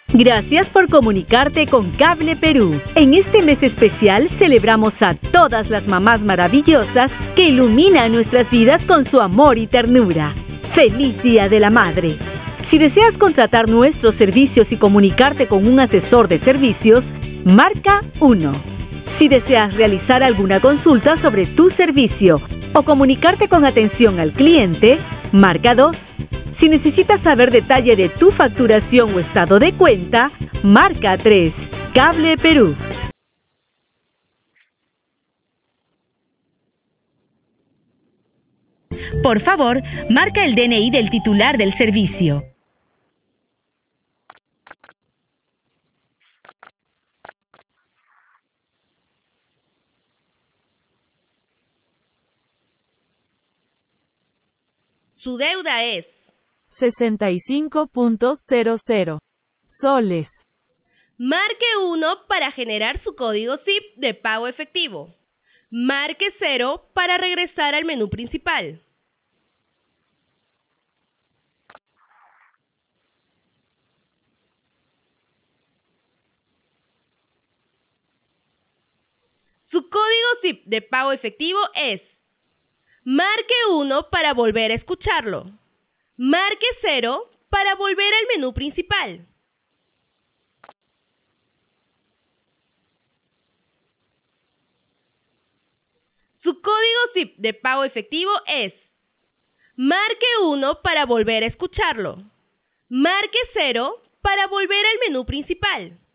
Gracias por comunicarte con Cable Perú. En este mes especial celebramos a todas las mamás maravillosas que iluminan nuestras vidas con su amor y ternura. ¡Feliz Día de la Madre! Si deseas contratar nuestros servicios y comunicarte con un asesor de servicios, marca 1. Si deseas realizar alguna consulta sobre tu servicio o comunicarte con atención al cliente, marca 2. Si necesitas saber detalle de tu facturación o estado de cuenta, marca 3. Cable Perú. Por favor, marca el DNI del titular del servicio. Su deuda es 65.00 soles. Marque 1 para generar su código SIP de pago efectivo. Marque 0 para regresar al menú principal. Su código SIP de pago efectivo es marque 1 para volver a escucharlo. Marque 0 para volver al menú principal. Su código SIP de pago efectivo es marque 1 para volver a escucharlo. Marque 0 para volver al menú principal.